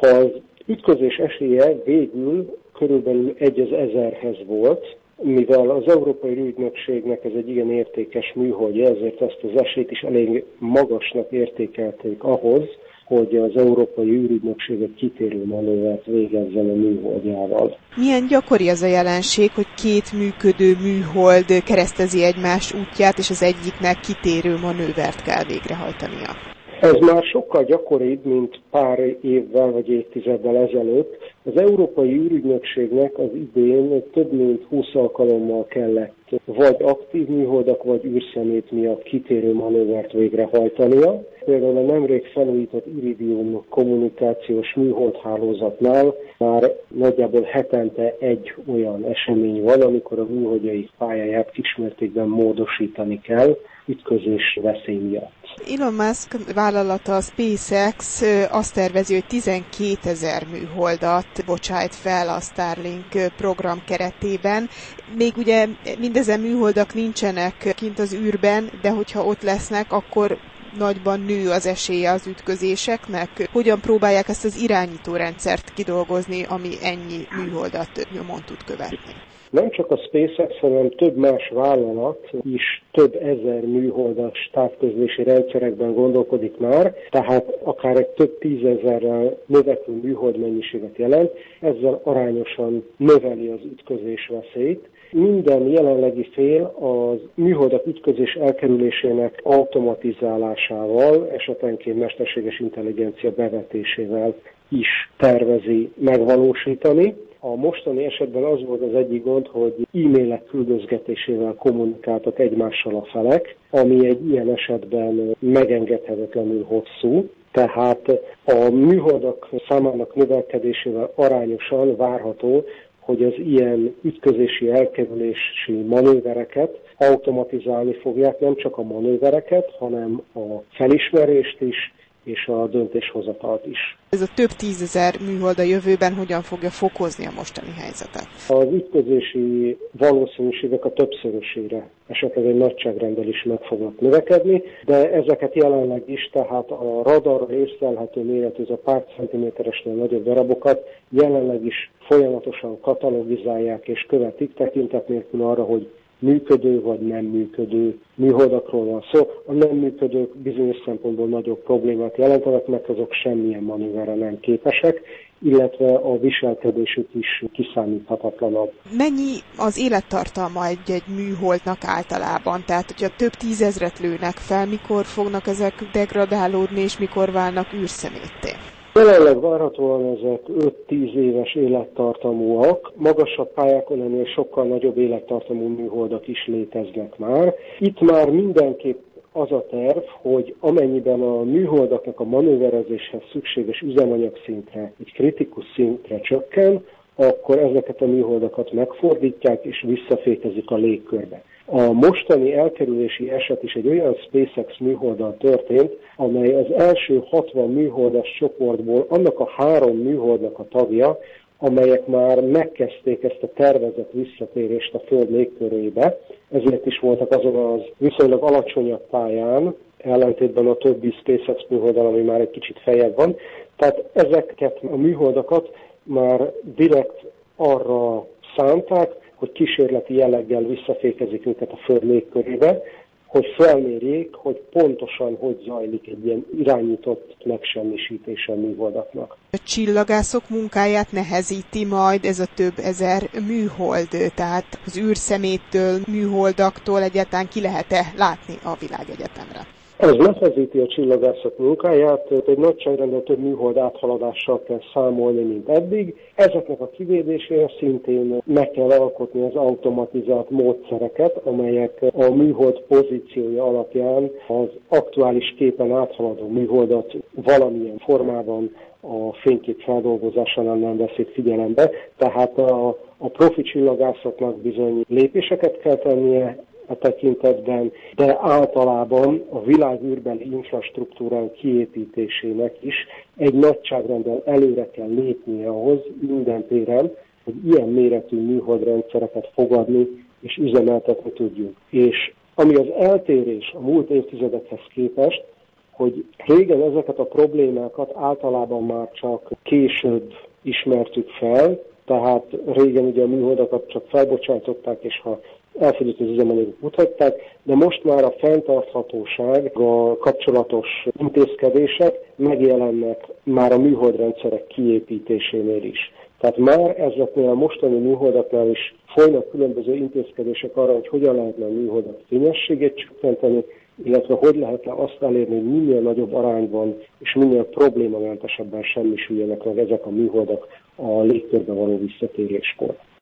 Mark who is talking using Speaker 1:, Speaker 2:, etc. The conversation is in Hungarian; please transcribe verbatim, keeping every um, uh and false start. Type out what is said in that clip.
Speaker 1: Az ütközés esélye végül körülbelül egy az ezerhez volt, mivel az Európai Űrügynökségnek ez egy igen értékes műholdja, ezért ezt az esélyt is elég magasnak értékelték ahhoz, hogy az Európai Űrügynökség egy kitérő manővert végezzen a műholdjával.
Speaker 2: Milyen gyakori az a jelenség, hogy két működő műhold keresztezi egymás útját, és az egyiknek kitérő manővert kell végrehajtania?
Speaker 1: Ez már sokkal gyakoribb, mint pár évvel vagy évtizeddel ezelőtt. Az Európai Űrügynökségnek az idén több mint húsz alkalommal kellett vagy aktív műholdak, vagy űrszemét miatt kitérő manővert végrehajtania. Például a nemrég felújított Iridium kommunikációs műholdhálózatnál már nagyjából hetente egy olyan esemény van, amikor a műholdjaik pályáját kismértékben módosítani kell ütközés veszély miatt.
Speaker 2: Elon Musk vállalata, a SpaceX azt tervezi, hogy tizenkétezer műholdat bocsájt fel a Starlink program keretében. Még ugye mindezen műholdak nincsenek kint az űrben, de hogyha ott lesznek, akkor nagyban nő az esélye az ütközéseknek. Hogyan próbálják ezt az irányítórendszert kidolgozni, ami ennyi műholdat nyomon tud követni?
Speaker 1: Nem csak a SpaceX, hanem több más vállalat is több ezer műholdas távközlési rendszerekben gondolkodik már, tehát akár egy több tízezerrel növekvő műhold mennyiséget jelent, ezzel arányosan növeli az ütközés veszélyt. Minden jelenlegi fél az műholdak ütközés elkerülésének automatizálásával, esetenként mesterséges intelligencia bevetésével is tervezi megvalósítani. A mostani esetben az volt az egyik gond, hogy e-mailek küldözgetésével kommunikáltak egymással a felek, ami egy ilyen esetben megengedhetetlenül hosszú. Tehát a műholdak számának növelkedésével arányosan várható, hogy az ilyen ütközési elkerülési manővereket automatizálni fogják, nem csak a manővereket, hanem a felismerést is, és a döntéshozatalt is.
Speaker 2: Ez a több tízezer műhold a jövőben hogyan fogja fokozni a mostani helyzetet?
Speaker 1: Az ütközési valószínűségek a többszörösére, esetleg egy nagyságrenddel is meg fognak növekedni, de ezeket jelenleg is, tehát a radarra észlelhető méretű, a pár centiméteresnél nagyobb darabokat jelenleg is folyamatosan katalogizálják és követik, tekintet nélkül arra, hogy működő vagy nem működő műholdakról van szó. A nem működők bizonyos szempontból nagyobb problémát jelentenek, mert azok semmilyen manőverre nem képesek, illetve a viselkedésük is kiszámíthatatlanabb.
Speaker 2: Mennyi az élettartalma egy-egy műholdnak általában? Tehát, hogyha több tízezret lőnek fel, mikor fognak ezek degradálódni, és mikor válnak űrszemétté?
Speaker 1: Jelenleg várhatóan ezek öt-tíz éves élettartamúak, magasabb pályákon ennél sokkal nagyobb élettartamú műholdak is léteznek már. Itt már mindenképp az a terv, hogy amennyiben a műholdaknak a manőverezéshez szükséges üzemanyag szintre, egy kritikus szintre csökken, akkor ezeket a műholdakat megfordítják és visszafékezik a légkörbe. A mostani elkerülési eset is egy olyan SpaceX műholddal történt, amely az első hatvan műholdas csoportból annak a három műholdnak a tagja, amelyek már megkezdték ezt a tervezett visszatérést a Föld légkörébe, ezért is voltak azon az viszonylag alacsonyabb pályán, ellentétben a többi SpaceX műholddal, ami már egy kicsit feljebb van. Tehát ezeket a műholdakat már direkt arra szánták, hogy kísérleti jelleggel visszafékezik őket a Föld légkörébe, hogy felmérjék, hogy pontosan hogy zajlik egy ilyen irányított megsemmisítése a műholdaknak.
Speaker 2: A csillagászok munkáját nehezíti majd ez a több ezer műhold, tehát az űrszeméttől, műholdaktól egyáltalán ki lehet-e látni a világegyetemre?
Speaker 1: Ez nehezíti a csillagászok munkáját, egy nagyságrendel több műhold áthaladással kell számolni, mint eddig. Ezeknek a kivédésére szintén meg kell alkotni az automatizált módszereket, amelyek a műhold pozíciója alapján az aktuális képen áthaladó műholdat valamilyen formában a fénykép feldolgozásánál nem veszik figyelembe. Tehát a, a profi csillagászoknak bizony lépéseket kell tennie a tekintetben, de általában a világűrbeli infrastruktúrán kiépítésének is egy nagyságrenddel előre kell lépnie ahhoz minden téren, hogy ilyen méretű műholdrendszereket fogadni és üzemeltetni tudjunk. És ami az eltérés a múlt évtizedekhez képest, hogy régen ezeket a problémákat általában már csak később ismertük fel, tehát régen ugye a műholdakat csak felbocsájtották, és ha elfogyott az üzemanyagot mutatták, de most már a fenntarthatóság, a kapcsolatos intézkedések megjelennek már a műholdrendszerek kiépítésénél is. Tehát már ezeknél a mostani műholdaknál is folynak különböző intézkedések arra, hogy hogyan lehetne a műholdak fényességét csökkenteni, illetve hogy lehetne azt elérni, hogy minél nagyobb arányban és minél problémamentesebben semmisüljenek meg ezek a műholdak a légkörbe való visszatéréskor.